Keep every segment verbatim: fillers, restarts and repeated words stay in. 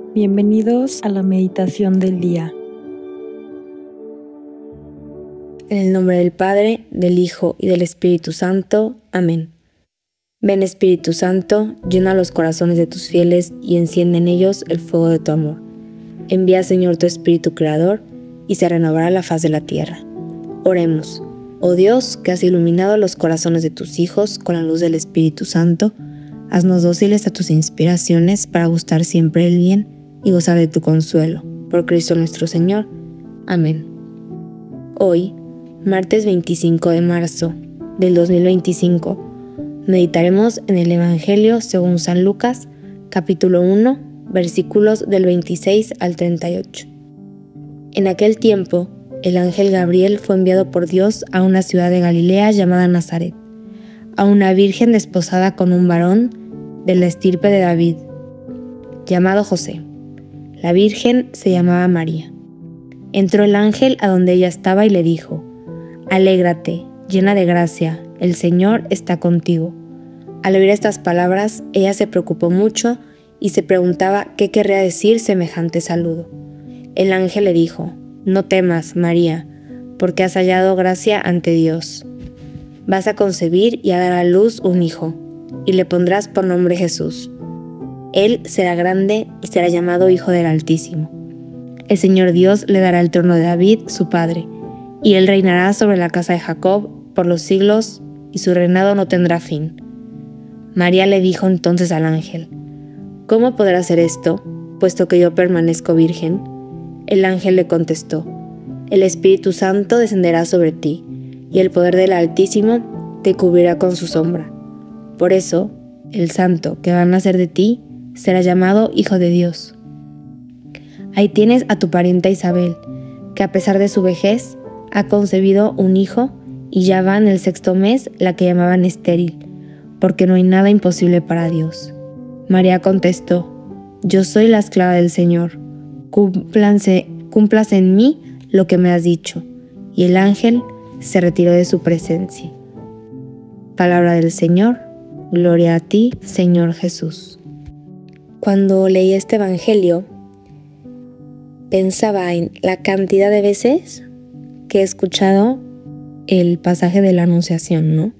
Bienvenidos a la meditación del día. En el nombre del Padre, del Hijo y del Espíritu Santo. Amén. Ven, Espíritu Santo, llena los corazones de tus fieles y enciende en ellos el fuego de tu amor. Envía, Señor, tu Espíritu Creador, y se renovará la faz de la tierra. Oremos. Oh Dios, que has iluminado los corazones de tus hijos con la luz del Espíritu Santo, haznos dóciles a tus inspiraciones para gustar siempre el bien y gozar de tu consuelo. Por Cristo nuestro Señor. Amén. Hoy, martes veinticinco de marzo del dos mil veinticinco, meditaremos en el Evangelio según San Lucas, capítulo uno, versículos del veintiséis al treinta y ocho. En aquel tiempo, el ángel Gabriel fue enviado por Dios a una ciudad de Galilea llamada Nazaret, a una virgen desposada con un varón de la estirpe de David, llamado José. La virgen se llamaba María. Entró el ángel a donde ella estaba y le dijo: «Alégrate, llena de gracia, el Señor está contigo». Al oír estas palabras, ella se preocupó mucho y se preguntaba qué querría decir semejante saludo. El ángel le dijo: «No temas, María, porque has hallado gracia ante Dios. Vas a concebir y a dar a luz un hijo, y le pondrás por nombre Jesús. Él será grande y será llamado Hijo del Altísimo. El Señor Dios le dará el trono de David, su padre, y él reinará sobre la casa de Jacob por los siglos, y su reinado no tendrá fin». María le dijo entonces al ángel: «¿Cómo podrá ser esto, puesto que yo permanezco virgen?» El ángel le contestó: «El Espíritu Santo descenderá sobre ti, y el poder del Altísimo te cubrirá con su sombra. Por eso, el santo que va a nacer de ti será llamado Hijo de Dios. Ahí tienes a tu parienta Isabel, que a pesar de su vejez, ha concebido un hijo y ya va en el sexto mes la que llamaban estéril, porque no hay nada imposible para Dios». María contestó: «Yo soy la esclava del Señor. Cúmplanse, cúmplase en mí lo que me has dicho». Y el ángel se retiró de su presencia. Palabra del Señor. Gloria a ti, Señor Jesús. Cuando leí este evangelio, pensaba en la cantidad de veces que he escuchado el pasaje de la Anunciación, ¿no?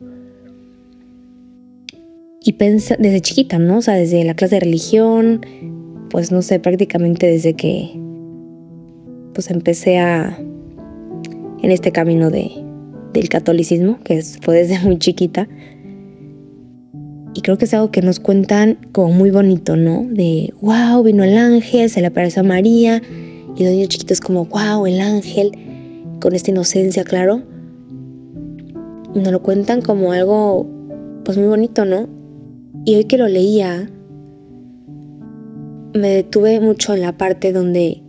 Y pensa, desde chiquita, ¿no? O sea, desde la clase de religión, pues no sé, prácticamente desde que pues empecé a en este camino de, del catolicismo, que es, fue desde muy chiquita. Y creo que es algo que nos cuentan como muy bonito, ¿no? De, wow, vino el ángel, se le apareció a María. Y los niños chiquitos como, wow, el ángel, con esta inocencia, claro. Y nos lo cuentan como algo, pues muy bonito, ¿no? Y hoy que lo leía, me detuve mucho en la parte donde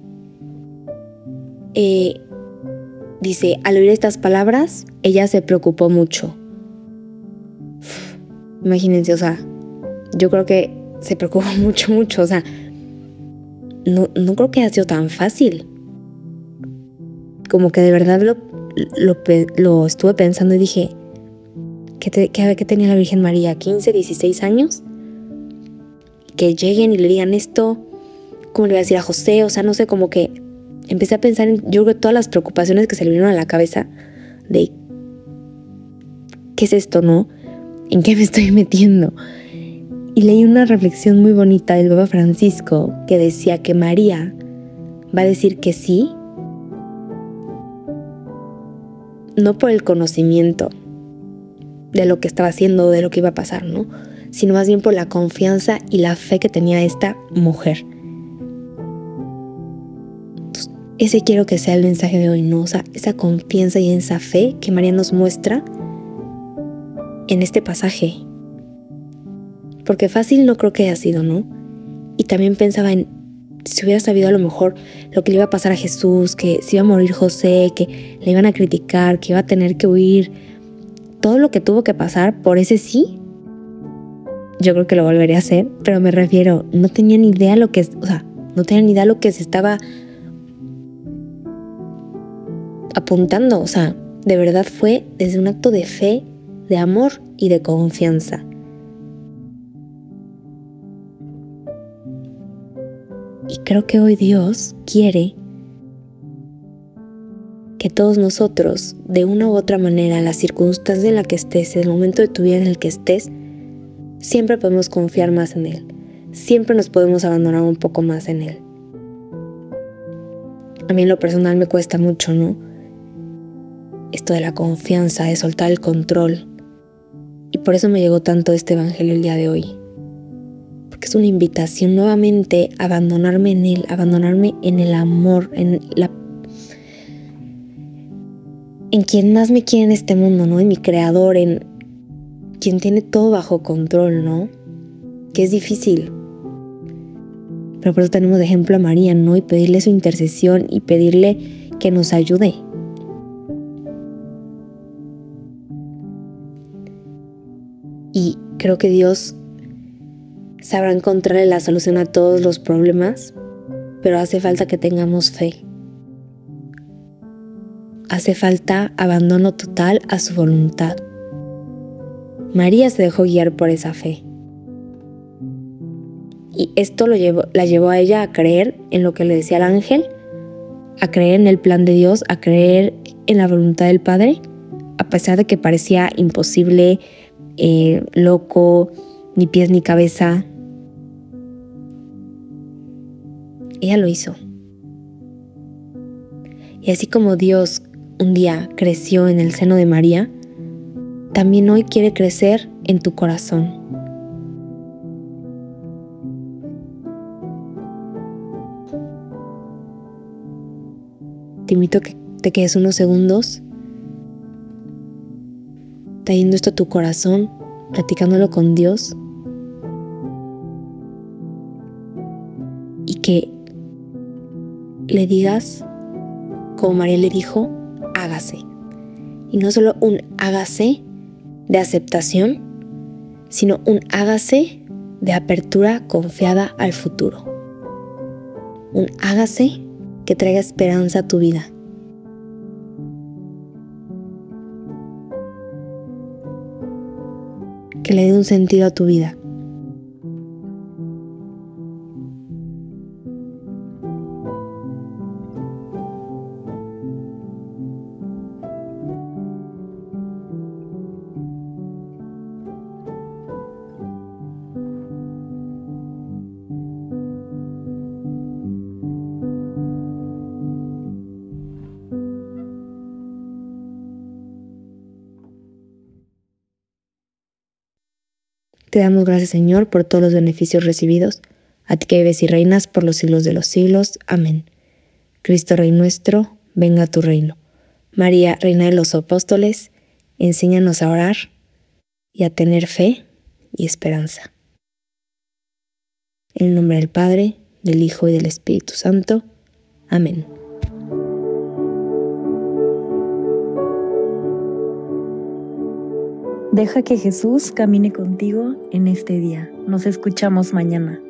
eh, dice: al oír estas palabras, ella se preocupó mucho. Uf, imagínense, o sea, yo creo que se preocupó mucho, mucho, o sea, no, no creo que haya sido tan fácil. Como que de verdad lo, lo, lo estuve pensando y dije, ¿qué, te, qué, ¿qué tenía la Virgen María? ¿quince, dieciséis años? Que lleguen y le digan esto, ¿cómo le voy a decir a José? O sea, no sé, como que empecé a pensar en, yo creo, todas las preocupaciones que se le vinieron a la cabeza de ¿qué es esto, no? ¿En qué me estoy metiendo? Y leí una reflexión muy bonita del Papa Francisco que decía que María va a decir que sí, no por el conocimiento de lo que estaba haciendo o de lo que iba a pasar, ¿no? Sino más bien por la confianza y la fe que tenía esta mujer. Entonces, ese quiero que sea el mensaje de hoy, ¿no? O sea, esa confianza y esa fe que María nos muestra en este pasaje. Porque fácil no creo que haya sido, ¿no? Y también pensaba en, si hubiera sabido a lo mejor lo que le iba a pasar a Jesús, que se iba a morir José, que le iban a criticar, que iba a tener que huir, todo lo que tuvo que pasar por ese sí, yo creo que lo volvería a hacer, pero me refiero, no tenía ni idea lo que, o sea, no tenía ni idea lo que se estaba apuntando, o sea, de verdad fue desde un acto de fe, de amor y de confianza. creo que hoy Dios quiere que todos nosotros, de una u otra manera, la circunstancia en la que estés, el momento de tu vida en el que estés, siempre podemos confiar más en Él. Siempre nos podemos abandonar un poco más en Él. A mí en lo personal me cuesta mucho, ¿no? Esto de la confianza, de soltar el control. Y por eso me llegó tanto este evangelio el día de hoy. Porque es una invitación nuevamente a abandonarme en Él, abandonarme en el amor, en la en quien más me quiere en este mundo, ¿no? En mi creador, en quien tiene todo bajo control, ¿no? Que es difícil. Pero por eso tenemos de ejemplo a María, ¿no? Y pedirle su intercesión y pedirle que nos ayude. Y creo que Dios sabrá encontrarle la solución a todos los problemas, pero hace falta que tengamos fe. Hace falta abandono total a su voluntad. María se dejó guiar por esa fe. Y esto lo llevó, la llevó a ella a creer en lo que le decía el ángel, a creer en el plan de Dios, a creer en la voluntad del Padre, a pesar de que parecía imposible, eh, loco, ni pies ni cabeza. Ella lo hizo. Y así como Dios un día creció en el seno de María, también hoy quiere crecer en tu corazón. Te invito a que te quedes unos segundos trayendo esto a tu corazón, platicándolo con Dios, y que le digas, como María le dijo, hágase. Y no solo un hágase de aceptación, sino un hágase de apertura confiada al futuro. Un hágase que traiga esperanza a tu vida. Que le dé un sentido a tu vida. Te damos gracias, Señor, por todos los beneficios recibidos. A ti que vives y reinas por los siglos de los siglos. Amén. Cristo Rey nuestro, venga a tu reino. María, Reina de los Apóstoles, enséñanos a orar y a tener fe y esperanza. En el nombre del Padre, del Hijo y del Espíritu Santo. Amén. Deja que Jesús camine contigo en este día. Nos escuchamos mañana.